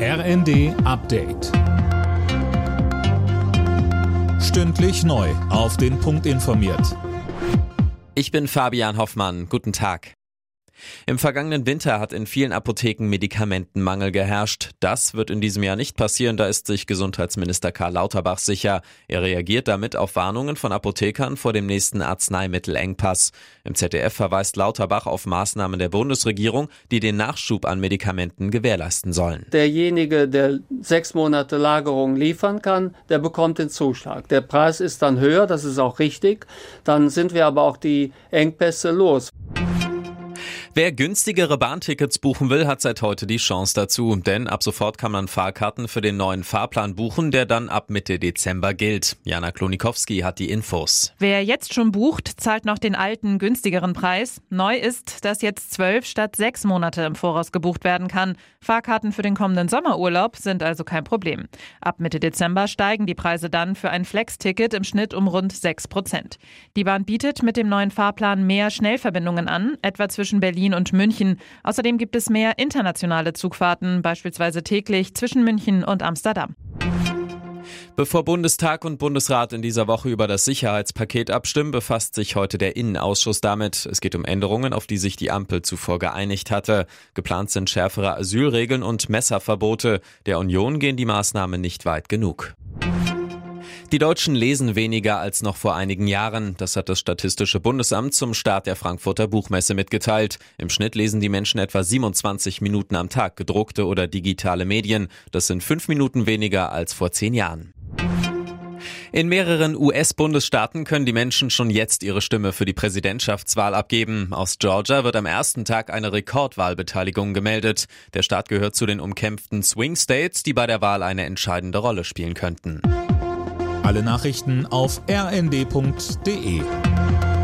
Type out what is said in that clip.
RND Update. Stündlich neu auf den Punkt informiert. Ich bin Fabian Hoffmann. Guten Tag. Im vergangenen Winter hat in vielen Apotheken Medikamentenmangel geherrscht. Das wird in diesem Jahr nicht passieren, da ist sich Gesundheitsminister Karl Lauterbach sicher. Er reagiert damit auf Warnungen von Apothekern vor dem nächsten Arzneimittelengpass. Im ZDF verweist Lauterbach auf Maßnahmen der Bundesregierung, die den Nachschub an Medikamenten gewährleisten sollen. Derjenige, der 6 Monate Lagerung liefern kann, der bekommt den Zuschlag. Der Preis ist dann höher, das ist auch richtig. Dann sind wir aber auch die Engpässe los. Wer günstigere Bahntickets buchen will, hat seit heute die Chance dazu. Denn ab sofort kann man Fahrkarten für den neuen Fahrplan buchen, der dann ab Mitte Dezember gilt. Jana Klonikowski hat die Infos. Wer jetzt schon bucht, zahlt noch den alten, günstigeren Preis. Neu ist, dass jetzt 12 statt 6 Monate im Voraus gebucht werden kann. Fahrkarten für den kommenden Sommerurlaub sind also kein Problem. Ab Mitte Dezember steigen die Preise dann für ein Flex-Ticket im Schnitt um rund 6%. Die Bahn bietet mit dem neuen Fahrplan mehr Schnellverbindungen an, etwa zwischen Berlin und München. Außerdem gibt es mehr internationale Zugfahrten, beispielsweise täglich zwischen München und Amsterdam. Bevor Bundestag und Bundesrat in dieser Woche über das Sicherheitspaket abstimmen, befasst sich heute der Innenausschuss damit. Es geht um Änderungen, auf die sich die Ampel zuvor geeinigt hatte. Geplant sind schärfere Asylregeln und Messerverbote. Der Union gehen die Maßnahmen nicht weit genug. Die Deutschen lesen weniger als noch vor einigen Jahren. Das hat das Statistische Bundesamt zum Start der Frankfurter Buchmesse mitgeteilt. Im Schnitt lesen die Menschen etwa 27 Minuten am Tag gedruckte oder digitale Medien. Das sind 5 Minuten weniger als vor 10 Jahren. In mehreren US-Bundesstaaten können die Menschen schon jetzt ihre Stimme für die Präsidentschaftswahl abgeben. Aus Georgia wird am ersten Tag eine Rekordwahlbeteiligung gemeldet. Der Staat gehört zu den umkämpften Swing States, die bei der Wahl eine entscheidende Rolle spielen könnten. Alle Nachrichten auf rnd.de.